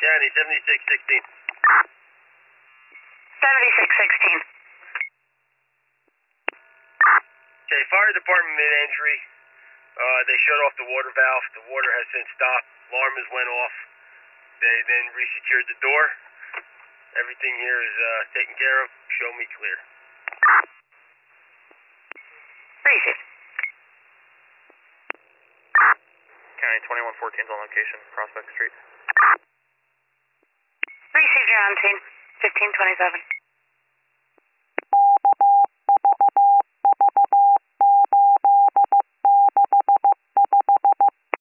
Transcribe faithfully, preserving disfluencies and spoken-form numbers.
County, seventy-six sixteen. seventy-six sixteen. Okay, fire department made entry. Uh, they shut off the water valve. The water has since stopped. Alarms went off. They then resecured the door. Everything here is uh, taken care of. Show me clear. Receive. County twenty-one fourteen is on location, Prospect Street. Receive, you're on scene. fifteen twenty-seven.